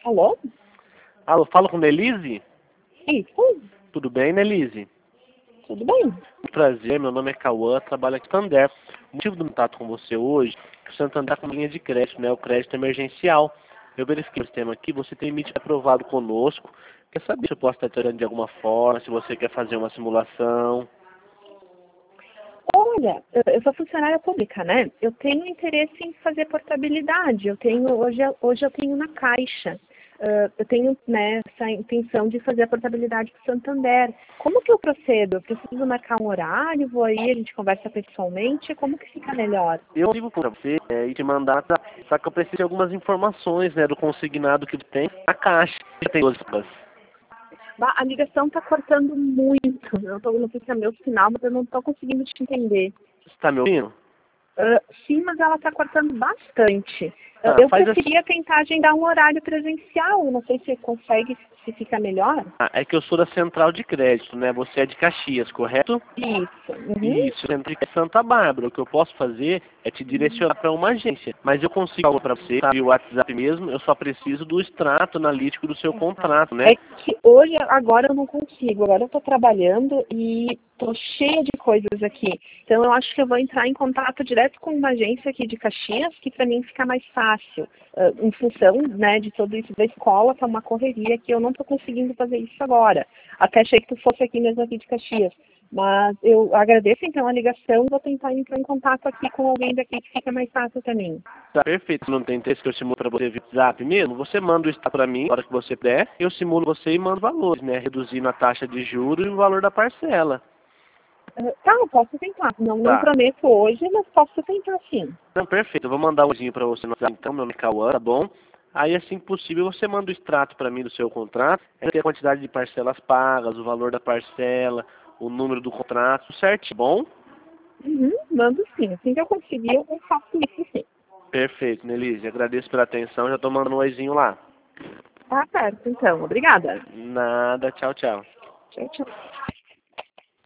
Alô? Alô, falo com Nelise? Isso, Tudo bem, Nelise? tudo bem? Prazer, meu nome é Cauã, trabalho aqui no Santander. O motivo do contato com você hoje é que o Santander está com linha de crédito, né? O crédito emergencial. Eu verifiquei o sistema aqui, você tem limite aprovado conosco. Quer saber se eu posso estar te ajudando de alguma forma, se você quer fazer uma simulação? Olha, eu sou funcionária pública, né? Eu tenho interesse em fazer portabilidade. Hoje eu tenho na Caixa. Eu tenho, né, essa intenção de fazer a portabilidade para o Santander. Como que eu procedo? Eu preciso marcar um horário? Vou aí, a gente conversa pessoalmente? Como que fica melhor? Eu ligo para você e te mandar, só que eu preciso de algumas informações, né, do consignado que tem na caixa. Tem duas. A ligação está cortando muito. Não sei se é meu sinal, mas eu não estou conseguindo te entender. Você está me ouvindo? Sim, mas ela está cortando bastante. Eu Faz assim. preferia tentar agendar um horário presencial. Não sei se consegue, se fica melhor. É que eu sou da Central de Crédito, né? Você é de Caxias, correto? Isso. Uhum. Isso, Central de Santa Bárbara. O que eu posso fazer é te direcionar para uma agência. Mas eu consigo algo para você, via WhatsApp mesmo, eu só preciso do extrato analítico do seu contrato, né? É que hoje, agora eu não consigo. Agora eu estou trabalhando e estou cheia de coisas aqui. Então eu acho que eu vou entrar em contato direto com uma agência aqui de Caxias, que para mim fica mais fácil. Em função, né, de tudo isso da escola, que é uma correria que eu não estou conseguindo fazer isso agora. Até achei que tu fosse aqui mesmo aqui de Caxias. Mas eu agradeço então a ligação e vou tentar entrar em contato aqui com alguém daqui que fica mais fácil também. Tá perfeito. Não tem texto que eu simulo para você via WhatsApp mesmo? Você manda o extrato para mim, na hora que você puder. Eu simulo você e mando valores, né? Reduzindo a taxa de juros e o valor da parcela. Tá, eu posso tentar. Não Tá. prometo hoje, mas posso tentar sim. Não, perfeito. Eu vou mandar um para você no WhatsApp, então, meu nome é Cauã, tá bom? Aí, assim que possível, você manda o extrato para mim do seu contrato, a quantidade de parcelas pagas, o valor da parcela, o número do contrato, certo? Bom? Uhum, mando sim. Assim que eu conseguir, eu faço isso sim. Perfeito, Nelise. Agradeço pela atenção. Já tô mandando um oizinho lá. Tá certo, então. Obrigada. Nada. Tchau, tchau. Tchau, tchau.